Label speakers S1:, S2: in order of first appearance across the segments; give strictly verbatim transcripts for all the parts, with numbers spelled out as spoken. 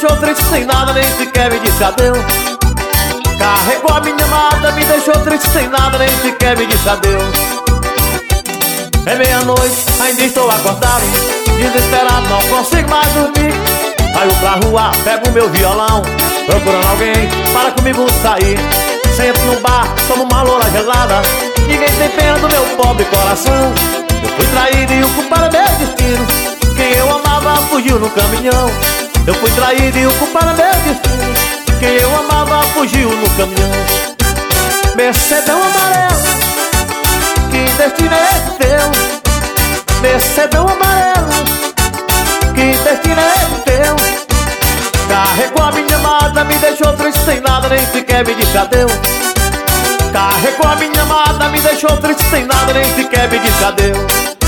S1: deixou triste sem nada, nem sequer me disse adeus. Carregou a minha amada, me deixou triste sem nada, nem sequer me disse adeus. É meia-noite, ainda estou acordado, desesperado, não consigo mais dormir. Saio pra rua, pego o meu violão, procurando alguém para comigo sair. Sento no bar, tomo uma loura gelada, ninguém tem pena do meu pobre coração. Eu fui traído e o culpado é meu destino. Quem eu amava fugiu no caminhão. Eu fui traído e o culpado é meu destino. Quem eu amava fugiu no caminhão. Mercedão amarelo, que destino é esse teu? Mercedão amarelo, que destino é esse teu? Carregou a minha amada, me deixou triste sem nada, nem sequer me disse adeus. Carregou a minha amada, me deixou triste sem nada, nem sequer me disse adeus.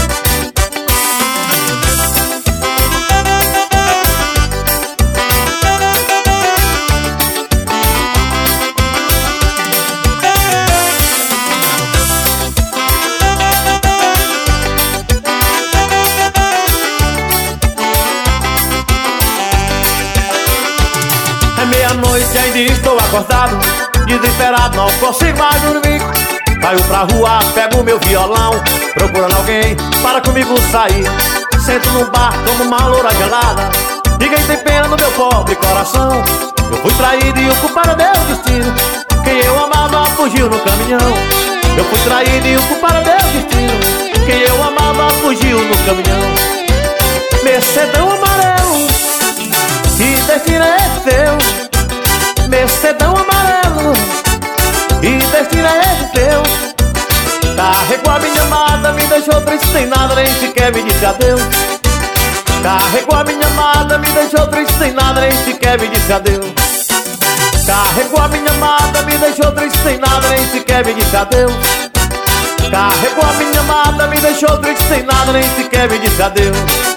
S1: É meia-noite, ainda estou acordado, desesperado, não consigo mais dormir. Saio pra rua, pego o meu violão, procurando alguém para comigo sair. Sento no bar, tomo uma loura gelada, ninguém tem pena do meu pobre coração. Eu fui traído e o culpado é meu destino. Quem eu amava fugiu no caminhão. Eu fui traído e o culpado é meu destino. Quem eu amava fugiu no caminhão. Mercedão amarelo, que destino é esse teu? Mercedão amarelo, que destino é esse teu? Carregou a minha amada, me deixou triste sem nada, nem sequer me disse adeus. Carregou a minha amada, me deixou triste sem nada, nem sequer me disse adeus. Carregou a minha amada, me deixou triste sem nada, nem sequer me disse adeus. Carregou a minha amada, me deixou triste sem nada, nem sequer me disse adeus.